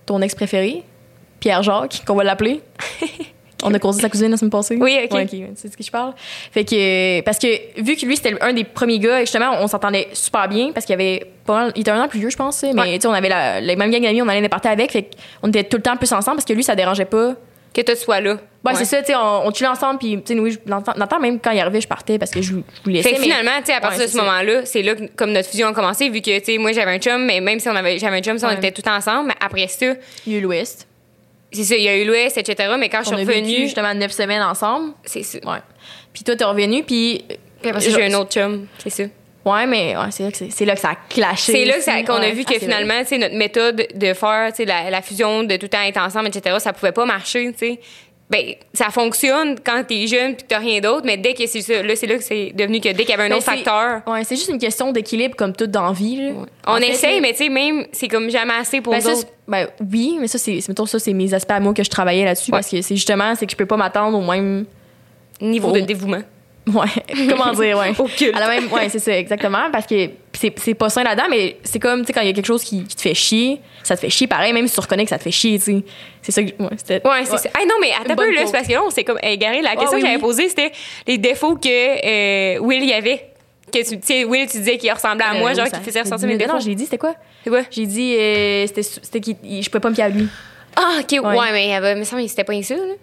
ton ex préféré, Pierre-Jacques, qu'on va l'appeler. On a causé sa cousine la semaine passée. Oui, OK. Ouais, tu sais de ce que je parle. Fait que, parce que vu que lui, c'était un des premiers gars, justement, on s'entendait super bien parce qu'il avait pas mal, il était un an plus vieux, je pense, mais tu sais, on avait les mêmes gangs d'amis, on allait les parties avec, fait qu'on était tout le temps plus ensemble parce que lui, ça dérangeait pas. Que toi, tu sois là. Ouais, c'est ça, tu sais, on chillait ensemble, puis, tu sais, oui, dans le temps, même quand il arrivait, je partais parce que je vous laissais. Fait que finalement, tu sais, à partir ouais, de ce moment-là, c'est là que, comme notre fusion a commencé, vu que, tu sais, moi, j'avais un chum, mais même si j'avais un chum, on était tout ensemble, mais après ça. Il y a eu l'Ouest. C'est ça, il y a eu l'Ouest, etc. Mais quand je suis revenue. Vécu, justement 9 semaines ensemble. C'est ça. Ouais. Puis toi, t'es revenue, puis après ça, j'ai un autre chum, c'est ça. Ouais, mais ouais, c'est là que ça a clashé. C'est là qu'on a vu que finalement, tu sais, notre méthode de faire, tu sais, la fusion, de tout le temps être ensemble, etc., ça pouvait pas marcher, tu sais. Ben, ça fonctionne quand t'es jeune puis que t'as rien d'autre, mais dès que c'est ça, là, c'est là que c'est devenu que dès qu'il y avait un autre facteur. Ouais, c'est juste une question d'équilibre comme tout dans la vie, là. Ouais. On essaye, mais tu sais, même, c'est comme jamais assez pour nous autres. Ben oui, mais ça, mettons, ça, c'est mes aspects à moi que je travaillais là-dessus parce que c'est justement, c'est que je peux pas m'attendre au même niveau de dévouement. Ouais, comment dire, ouais. Au culte. À la même, ouais, c'est ça, exactement, parce que c'est pas sain là-dedans, mais c'est comme, tu sais, quand il y a quelque chose qui te fait chier, ça te fait chier pareil, même si tu reconnais que ça te fait chier, tu sais. C'est ça que, c'est ça. Hey, non, mais attends un peu, là, c'est parce que là, on s'est comme égaré. La question que j'avais posée, c'était les défauts que Will y avait. Que tu sais, Will, tu disais qu'il ressemblait à moi, genre, qu'il faisait ressortir mes défauts. Non, j'ai dit, c'était quoi? C'est quoi? J'ai dit, c'était qu'il, je pouvais pas me fier à lui. Ah, OK, ouais, mais il me semble qu'il s'était pas ça, là.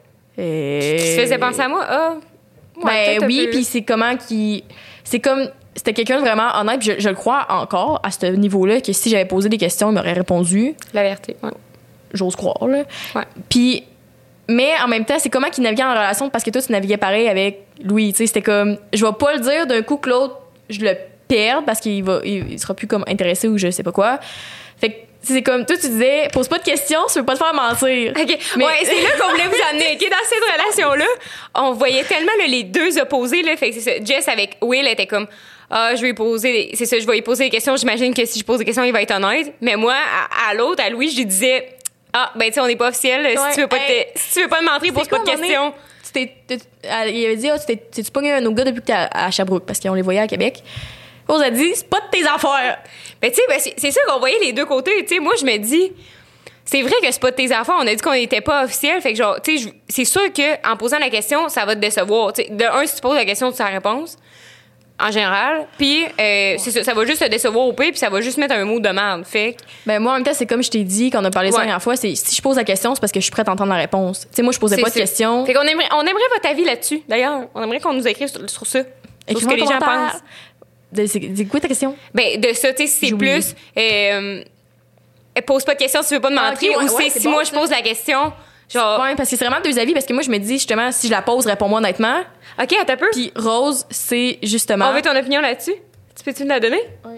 Qui se faisait penser à moi? Ah. Ouais, ben oui, puis c'est comment qui. C'est comme. C'était quelqu'un de vraiment honnête, puis je le crois encore à ce niveau-là, que si j'avais posé des questions, il m'aurait répondu. La vérité, ouais. J'ose croire, là. Ouais. Puis. Mais en même temps, c'est comment qu'il naviguait en relation, parce que toi, tu naviguais pareil avec Louis. Tu sais, c'était comme. Je vais pas le dire d'un coup que l'autre, je le perde parce qu'il sera plus comme intéressé ou je sais pas quoi. Fait que c'est comme toi tu disais pose pas de questions, tu veux pas te faire mentir. OK. Mais... Ouais, c'est là qu'on voulait vous amener. OK, dans cette relation là, on voyait tellement là, les deux opposés là, fait que c'est ça. Jess avec Will était comme je vais lui poser c'est ça, je vais lui poser des questions, j'imagine que si je pose des questions, il va être honnête. Mais moi à l'autre, à Louis, je lui disais ben tu sais on n'est pas officiel, ouais, si tu veux pas te mentir, pose pas de questions. Il avait dit tu pogné un autre gars depuis que t'es à Sherbrooke parce qu'on les voyait à Québec. Rose a dit, c'est pas de tes affaires. Ben, tu sais, c'est ça qu'on voyait les deux côtés. Tu sais, moi, je me dis, c'est vrai que c'est pas de tes affaires. On a dit qu'on n'était pas officiel. Fait que, genre, tu sais, c'est sûr qu'en posant la question, ça va te décevoir. Tu sais, de un, si tu poses la question, tu as la réponse, en général. Puis, c'est ça va juste te décevoir au pire, puis ça va juste mettre un mot de merde. Fait que... Ben, moi, en même temps, c'est comme je t'ai dit, quand on a parlé ça la dernière fois, c'est si je pose la question, c'est parce que je suis prête à entendre la réponse. Tu sais, moi, je posais pas de questions. Fait qu'on aimerait votre avis là-dessus, d'ailleurs. On aimerait qu'on nous écrive sur ça. Sur ce que les gens pensent. C'est quoi ta question? Ben, de ça, tu sais, c'est plus. Pose pas de questions si tu veux pas me mentir. Ou c'est si moi, je pose la question. Genre... Ouais, parce que c'est vraiment deux avis. Parce que moi, je me dis, justement, si je la pose, réponds-moi honnêtement. OK, attends un peu. Puis Rose, c'est justement. On veut ton opinion là-dessus? Tu peux-tu me la donner? Oui.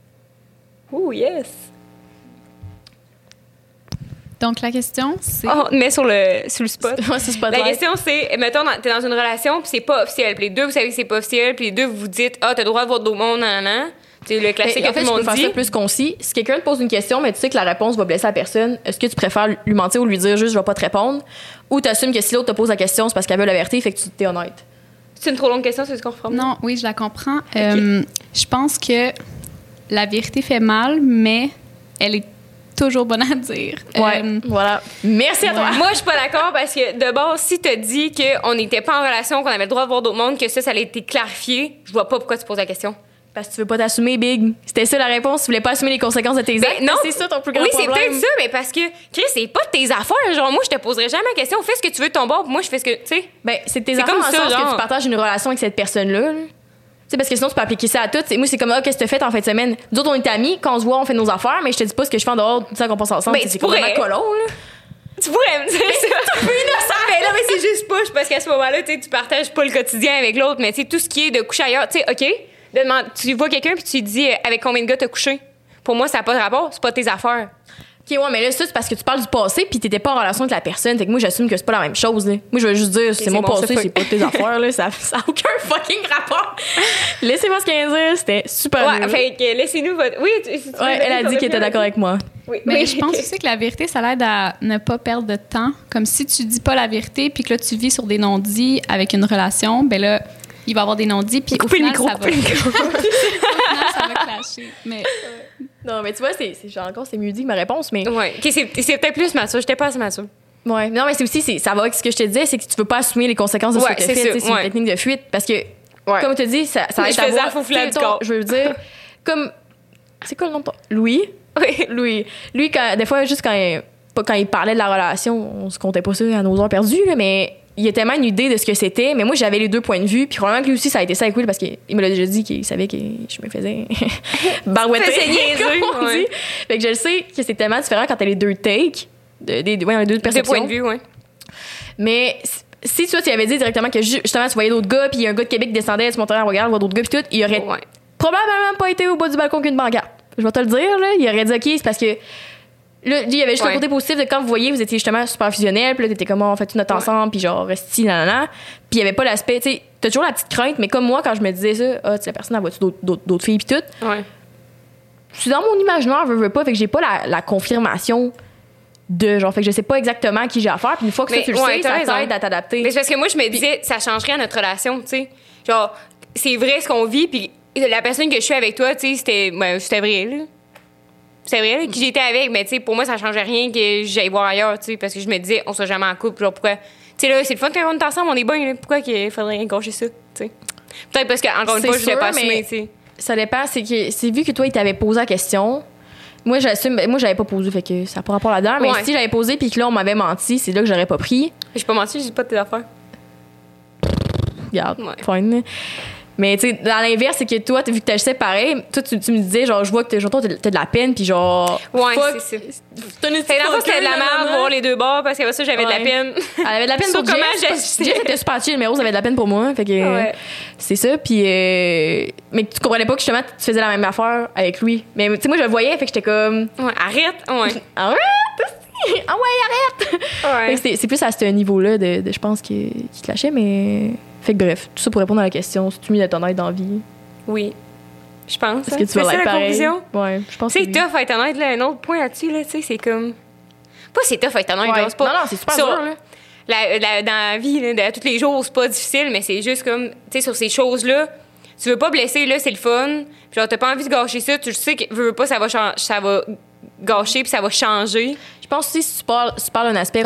Oh, yes. Donc, la question, c'est... On te met sur le spot. Ouais, c'est spot. La question, c'est, mettons, t'es dans une relation, puis c'est pas officiel. Puis les deux, vous savez que c'est pas officiel. Puis les deux, vous vous dites, t'as le droit de voir d'autres mondes, nan. C'est le classique que tout le monde dit. Je peux faire ça plus concis. Si quelqu'un te pose une question, mais tu sais que la réponse va blesser la personne, est-ce que tu préfères lui mentir ou lui dire juste, je vais pas te répondre? Ou t'assumes que si l'autre te pose la question, c'est parce qu'elle veut la vérité, fait que tu t'es honnête? C'est une trop longue question, c'est ce qu'on reforme? Non, oui, je la comprends. Okay. Je pense que la vérité fait mal, mais elle est toujours bonne à dire. Ouais, voilà. Merci à toi. Moi, je suis pas d'accord parce que, de base, si t'as dit qu'on n'était pas en relation, qu'on avait le droit de voir d'autres mondes, que ça allait être clarifié, je vois pas pourquoi tu poses la question. Parce que tu veux pas t'assumer, Big. C'était ça la réponse. Tu voulais pas assumer les conséquences de tes actes. Non, c'est ça ton plus grand problème. Oui, c'est peut-être ça, mais parce que, Chris, c'est pas de tes affaires. Genre, moi, je te poserai jamais la question. Fais ce que tu veux de ton bord, moi, je fais ce que, tu sais. Ben, c'est tes affaires dans le sens que tu partages une relation avec cette personne-là. Tu sais, parce que sinon, tu peux appliquer ça à tout. Moi, c'est comme, qu'est-ce que tu as fait en fin de semaine? Nous autres, on est amis. Quand on se voit, on fait nos affaires, mais je te dis pas ce que je fais en dehors, tu sais, qu'on passe ensemble. Ben, c'est vraiment colon, là. Tu pourrais me dire ça. C'est un peu innocent. Mais là, mais c'est juste push parce qu'à ce moment-là, tu partages pas le quotidien avec l'autre, mais tu sais, tout ce qui est de coucher ailleurs, tu sais, OK, tu vois quelqu'un puis tu lui dis avec combien de gars t'as couché. Pour moi, ça n'a pas de rapport, c'est pas tes affaires. OK, ouais, mais là, ça, c'est parce que tu parles du passé puis t'étais pas en relation avec la personne. Fait que moi, j'assume que c'est pas la même chose, là. Moi, je veux juste dire, c'est mon passé, c'est pas tes affaires, là. Ça a aucun fucking rapport. Laissez-moi ce qu'elle a dit, c'était super. Ouais, fait que laissez-nous votre. Oui, elle a dit qu'elle était d'accord avec moi. Oui. Mais je pense aussi que la vérité, ça l'aide à ne pas perdre de temps. Comme si tu dis pas la vérité puis que là, tu vis sur des non-dits avec une relation, ben là, il va y avoir des non-dits puis au final, ça va clasher. Mais Non, mais tu vois, c'est mieux dit que ma réponse, mais. Ouais. OK, c'est peut-être plus mature. J'étais pas assez mature. Ouais. Non, mais c'est aussi, ça va avec ce que je te disais, c'est que tu veux pas assumer les conséquences de ce que tu as fait. C'est une technique de fuite. Parce que, comme tu dis, ça je faisais la fauflade du corps. Je veux dire, comme. C'est quoi le nom de ton. Louis? Oui. Louis. Lui, des fois, juste quand il parlait de la relation, on se comptait pas ça à nos heures perdues, là, mais il a tellement une idée de ce que c'était. Mais moi, j'avais les deux points de vue. Puis probablement que lui aussi, ça a été ça avec Will parce qu'il me l'a déjà dit qu'il savait que je me faisais barouetter. Comme on dit. Fait que je le sais que c'est tellement différent quand t'as les deux takes, les deux perceptions. Deux points de vue, oui. Mais si toi, tu avais dit directement que justement, tu voyais d'autres gars, puis un gars de Québec descendait, tu montais en regard, voir d'autres gars, puis tout, il aurait probablement pas été au bas du balcon qu'une pancarte. Je vais te le dire, là. Il aurait dit, OK, c'est parce que. Là, il y avait juste un côté positif de quand vous voyez, vous étiez justement super fusionnels, puis là, t'étais comme, on fait tout notre ensemble, puis genre, resti, nanana. Puis il y avait pas l'aspect, tu sais, t'as toujours la petite crainte, mais comme moi, quand je me disais ça, la personne, elle voit-tu d'autres filles, puis tout. Ouais. Je suis dans mon imaginaire, veux pas, fait que j'ai pas la confirmation de genre, fait que je sais pas exactement qui j'ai affaire, puis une fois que ça, tu le sais, ça t'aide à t'adapter. Mais c'est parce que moi, je me disais, ça changerait à notre relation, tu sais. Genre, c'est vrai ce qu'on vit, puis la personne que je suis avec toi, tu sais, c'était vrai, là. C'est vrai, là, qui j'étais avec, mais tu sais, pour moi, ça changeait rien que j'aille voir ailleurs, tu sais, parce que je me disais, on sera jamais en couple, genre, pourquoi. Tu sais, là, c'est le fun quand on est ensemble, on est bien, là, pourquoi qu'il faudrait rien gâcher ça, tu sais. Peut-être parce qu'encore une fois, je l'ai pas assumé, tu sais. Ça dépend, c'est vu que toi, il t'avait posé la question. Moi, j'avais pas posé, fait que ça n'a pas rapport là-dedans, mais si j'avais posé puis que là, on m'avait menti, c'est là que j'aurais pas pris. J'ai pas menti, j'ai pas de tes affaires. Regarde, fine. Mais tu sais, dans l'inverse, c'est que toi, vu que t'agissais pareil, toi, tu me disais, genre, je vois que t'as de la peine, puis genre. Ouais, c'est ça. C'était de la merde voir les deux bords, parce que ça, j'avais de la peine. Elle avait de la peine pour comment Jess. Jess était super chill, mais Rose avait de la peine pour moi. Fait que. C'est ça, puis. Mais tu comprenais pas que justement, tu faisais la même affaire avec lui. Mais tu sais, moi, je le voyais, fait que j'étais comme. Ouais, arrête! Ouais. Arrête! Ah ouais, arrête! Ouais. C'est plus à ce niveau-là, je pense, qu'il clashait, mais. Fait que bref, tout ça pour répondre à la question, si tu mis d'être honnête dans la vie. Oui. Je pense. Est-ce que tu vas la pareil? Conclusion? Ouais, je pense que c'est tough à être honnête, là. Un autre point là-dessus, là, tu sais, c'est comme. Pas c'est tough à être honnête, c'est pas. Non, c'est super dur, là. Dans la vie, là, tous les jours, c'est pas difficile, mais c'est juste comme, tu sais, sur ces choses-là, tu veux pas blesser, là, c'est le fun. Puis genre, t'as pas envie de gâcher ça, tu sais que veux pas, ça va gâcher puis ça va changer. Je pense aussi si tu parles d'un aspect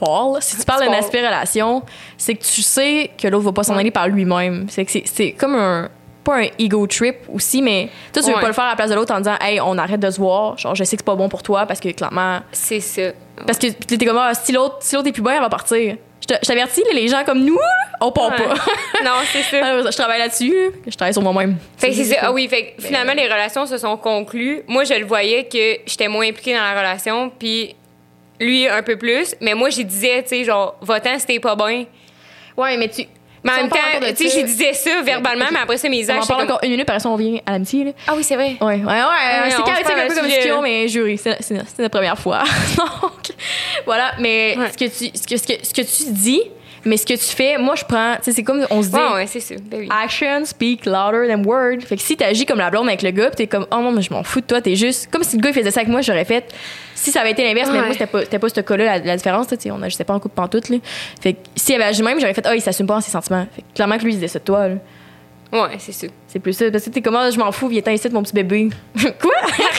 relation, c'est que tu sais que l'autre va pas s'en aller par lui-même. C'est comme pas un ego trip aussi, mais toi tu veux pas le faire à la place de l'autre en disant hey, on arrête de se voir, genre je sais que c'est pas bon pour toi parce que clairement c'est ça. Parce que t'es comme si l'autre est plus bien, elle va partir. Je t'avertis, les gens comme nous, on part pas. Non, c'est ça. Je travaille là-dessus, je travaille sur moi-même. Fait que c'est ça. Ah oui, fait que finalement, les relations se sont conclues. Moi, je le voyais que j'étais moins impliquée dans la relation, puis lui, un peu plus. Mais moi, je disais, tu sais, genre, va-t'en si t'es pas bien. Ouais, mais tu. Mais en même temps, tu sais, je disais ça verbalement, mais après ça, mes actes. On en parle encore une minute, après ça, on vient à l'amitié, là. Ah oui, c'est vrai. Ouais. C'est chaotique un peu comme discussion, mais jury, c'est notre première fois. Donc, voilà. Mais ce que tu dis, mais ce que tu fais, moi, je prends. Tu sais, c'est comme on se dit. Ouais, c'est ça. Ben oui. Action speak louder than words. Fait que si t'agis comme la blonde avec le gars, pis t'es comme, oh non, mais je m'en fous de toi, t'es juste. Comme si le gars il faisait ça avec moi, j'aurais fait. Si ça avait été l'inverse, mais moi, c'était pas ce cas-là, la différence, tu sais, on n'agissait pas en couple pantoute, là. Fait que s'il avait agi même, j'aurais fait, il s'assume pas dans ses sentiments. Fait que clairement que lui, il disait ça de toi, là. Ouais, c'est ça. C'est plus ça. Parce que t'es comme, je m'en fous, viens t'en ici, mon petit bébé. Quoi?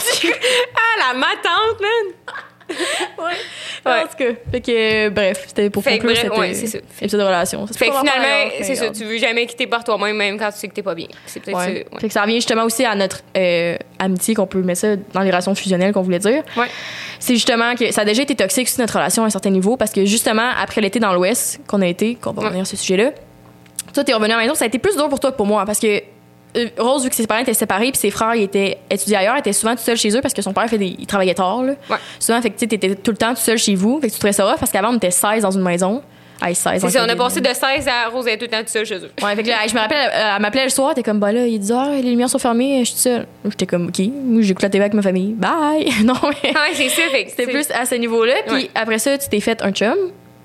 La matante, man! Ouais. En tout cas, fait que bref, c'était pour conclure cet épisode de relation. Fait que finalement, c'est ça, tu veux jamais quitter par toi-même, même quand tu sais que t'es pas bien. C'est peut-être ça. Fait que ça revient justement aussi à notre amitié, qu'on peut mettre ça dans les relations fusionnelles qu'on voulait dire. Ouais. C'est justement que ça a déjà été toxique aussi notre relation à un certain niveau, parce que justement, après l'été dans l'Ouest qu'on va revenir à ce sujet-là, toi, t'es revenu à la maison, ça a été plus dur pour toi que pour moi, parce que Rose, vu que ses parents étaient séparés, puis ses frères ils étaient étudiés ailleurs, était souvent tout seul chez eux parce que son père il travaillait tard. Là. Ouais. Souvent, fait que tu étais tout le temps tout seul chez vous. Fait que tu trouvais ça rough parce qu'avant, on était 16 dans une maison. 16. C'est ça, on a passé de 16 à Rose était tout le temps tout seul chez eux. Ouais, fait que là, je me rappelle, elle m'appelait le soir, t'es comme, bah là, il est 10h, les lumières sont fermées, je suis toute seule. J'étais comme, OK, moi, j'écoute la TV avec ma famille. Bye! Non, mais. Ouais, c'est ça, fait que c'était plus à ce niveau-là. Puis après ça, tu t'es fait un chum.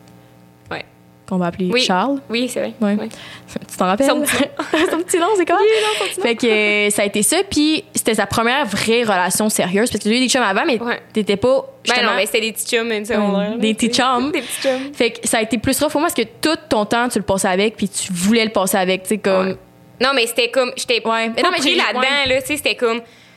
Qu'on va appeler Charles. Oui, c'est vrai. Ouais. Tu t'en rappelles? Son petit nom, c'est quoi? Oui, non, son petit nom. Fait que ça a été ça. Puis c'était sa première vraie relation sérieuse. Parce que tu as eu des chums avant, mais t'étais pas. Ben non, mais c'était des petits chums, une secondaire. Des petits chums. Des petits chums. Fait que ça a été plus rough pour moi parce que tout ton temps, tu le passais avec, puis tu voulais le passer avec. Tu sais, comme. Ouais. Non, mais c'était comme. J'étais pas pris là-dedans, là. Tu sais, c'était comme.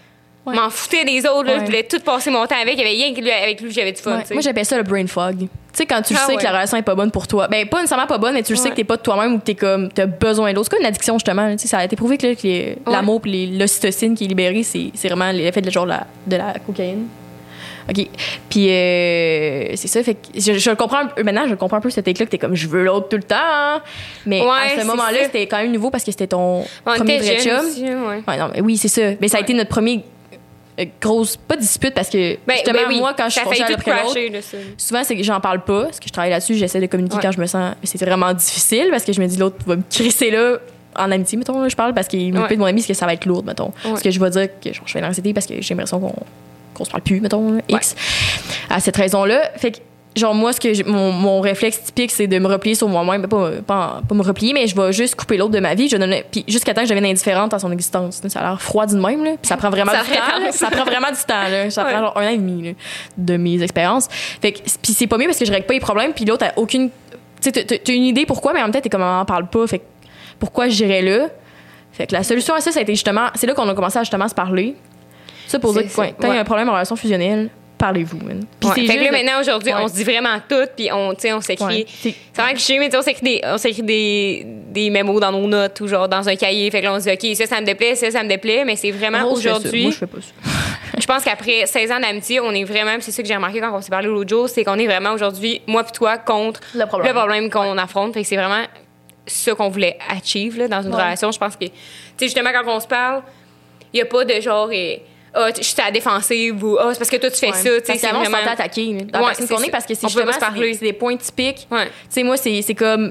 m'en foutais des autres, là, Ouais. je voulais tout passer mon temps avec. Il y avait rien que lui, avec lui, j'avais du fun. Ouais. tu sais. Moi, j'appelle ça le brain fog. Tu sais, quand tu Ah sais ouais. que la relation est pas bonne pour toi. Ben, pas nécessairement pas bonne, mais tu le sais Ouais. que t'es pas de toi-même ou que t'as besoin de l'autre. C'est comme une addiction, justement. Tu sais, ça a été prouvé que, là, l'amour et l'ocytocine qui est libérée, c'est vraiment l'effet de la cocaïne. OK. Puis, c'est ça. Fait que je le comprends maintenant, je comprends un peu ce take-là que t'es comme, je veux l'autre tout le temps. Hein. Mais Ouais, à ce c'est moment-là, ça. c'était quand même nouveau parce que c'était ton On premier était vrai jeunes chum. aussi, ouais. Ouais, non, mais oui, c'est ça. Mais ça a Ouais. été notre premier grosse, pas dispute parce que justement, oui, moi, quand je ça suis a failli foncée tout après l'autre, crasher, là, ça. souvent, c'est que j'en parle pas, parce que je travaille là-dessus, j'essaie de communiquer Ouais. quand je me sens. C'est vraiment difficile parce que je me dis, l'autre va me crisser là, en amitié, mettons, là, je parle, parce qu'il me Ouais. plaît de mon ami, parce que ça va être lourd, mettons. Ouais. Parce que je vais dire que genre, je fais l'anxiété parce que j'ai l'impression qu'on se parle plus, mettons, là, X. À cette raison-là. Fait que, genre, moi, mon réflexe typique, c'est de me replier sur moi-même. Pas me replier, mais je vais juste couper l'autre de ma vie. Puis jusqu'à temps que je devienne indifférente à son existence. Ça a l'air froid d'une même, là. Puis ça prend vraiment Ça du temps. fait Là. Ça prend vraiment du temps, là. Ça Ouais. prend genre 1 an et demi, là, de mes expériences. Fait que, puis c'est pas mieux parce que je règle pas les problèmes, puis l'autre a aucune. Tu sais, t'as une idée pourquoi, mais en même temps, t'es comme, on en parle pas. Fait que, pourquoi j'irais là? Fait que la solution à ça, ça a été justement. C'est là qu'on a commencé à justement se parler. Ça pour dire que, C'est ça. quand il y a Ouais. un problème en relation fusionnelle, parlez-vous, man. Puis Ouais. c'est Fait que juste là, de- maintenant, aujourd'hui, Ouais. on se dit vraiment tout, puis on s'écrit. Ouais. C'est vraiment cliché, mais tu sais, on s'écrit des mémos dans nos notes ou genre dans un cahier. Fait que là, on se dit, OK, ça me déplaît, ça me déplaît, mais c'est vraiment Rose fait ça. aujourd'hui. Moi, je fais pas ça. Je pense qu'après 16 ans d'amitié, on est vraiment, puis c'est ça que j'ai remarqué quand on s'est parlé l'autre jour, c'est qu'on est vraiment aujourd'hui, moi puis toi, contre Le problème. qu'on affronte. Fait que c'est vraiment ça qu'on voulait achieve là, dans une Ouais. relation. Je pense que, tu sais, justement, quand on se parle, il n'y a pas de genre, je suis à la défensive ou c'est parce que toi, tu fais ça. Tu sais, Parce c'est qu'avant, on se vraiment. sentait attaqué. Là, dans Ouais, la personne c'est qu'on est, ça. parce que c'est On pouvait justement pas se parler. c'est des points typiques. Ouais. Tu sais, moi, c'est comme.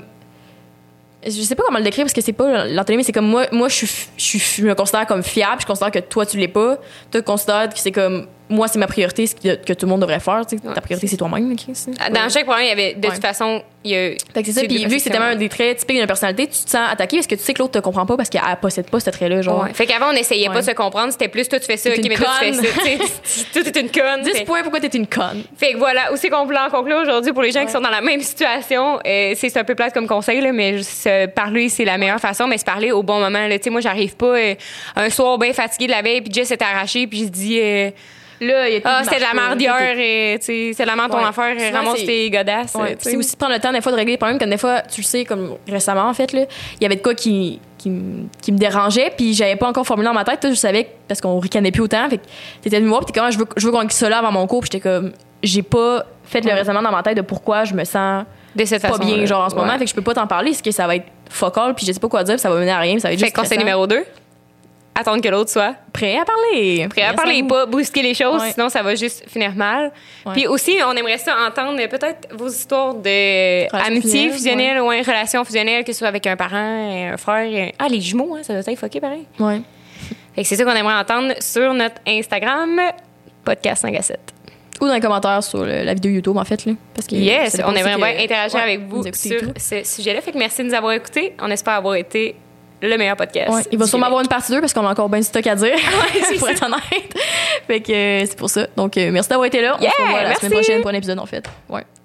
Je sais pas comment le décrire parce que c'est pas l'antonymie, c'est comme moi je me considère comme fiable, je considère que toi tu l'es pas. Toi tu considères que c'est comme moi c'est ma priorité, ce que tout le monde devrait faire, tu sais. Ouais, ta priorité c'est toi-même, Chris. Dans chaque problème, il y avait de Ouais. toute façon, il y a. Fait que c'est ça, puis vu que c'est tellement un des traits typiques d'une personnalité, tu te sens attaqué parce que tu sais que l'autre te comprend pas parce qu'elle possède pas ce trait-là, genre. Ouais. Fait qu'avant, on essayait Ouais. pas de se comprendre. C'était plus toi, tu fais ça, T'es OK, une mais toi, tu fais conne. ça. Tu sais, tout est une conne. 10 Fait- points, pourquoi t'es une conne? Fait que voilà, aussi qu'on voulait en conclure aujourd'hui pour les gens qui sont dans la même situation, c'est un peu plate comme conseil, là, mais se parler, c'est la meilleure façon, mais se parler au bon moment. Tu sais, moi, j'arrive pas un soir bien fatiguée de la veille, puis Jess est arraché, puis je dis, Là, il y a c'était de la mardière, tu sais, c'est de la merde ton Ouais. affaire, Souvent, ramasse c'est- tes godasses. Ouais, tu sais. c'est aussi de prendre le temps des fois de régler les problèmes comme des fois tu le sais comme récemment en fait là il y avait de quoi qui me dérangeait puis j'avais pas encore formulé dans ma tête là, je savais que- parce qu'on ricanait plus autant fait que t'étais venu me voir puis t'es comme je veux qu'on règle ça là avant mon cours puis j'étais comme j'ai pas fait le raisonnement dans ma tête de pourquoi je me sens De cette pas façon. bien genre en ce moment fait que je peux pas t'en parler parce que ça va être fuck all puis je sais pas quoi dire puis ça va mener à rien puis ça va être Fait juste que conseil stressant. numéro 2, attendre que l'autre soit prêt à parler prêt à parler, pas brusquer les choses, Ouais. sinon ça va juste finir mal. Ouais. Puis aussi, on aimerait ça entendre peut-être vos histoires de amitié fusionnelle, ouais, relation fusionnelle, que ce soit avec un parent, un frère. Les jumeaux, hein, ça doit être fucké pareil. ouais Fait que c'est ça qu'on aimerait entendre sur notre Instagram, podcast 5 à 7. ou dans les commentaires sur la vidéo YouTube en fait là parce que Yes, ça dépend on aussi aimerait que- bien interagir ouais, avec vous nous écouter et sur tout. ce sujet-là. Fait que merci de nous avoir écoutés. On espère avoir été le meilleur podcast. Ouais, il va du sûrement Québec. avoir une partie 2 parce qu'on a encore bien du stock à dire, pour être honnête. Fait que c'est pour ça. Donc, merci d'avoir été là. Yeah, On se revoit la merci. semaine prochaine pour un épisode, en fait. Ouais.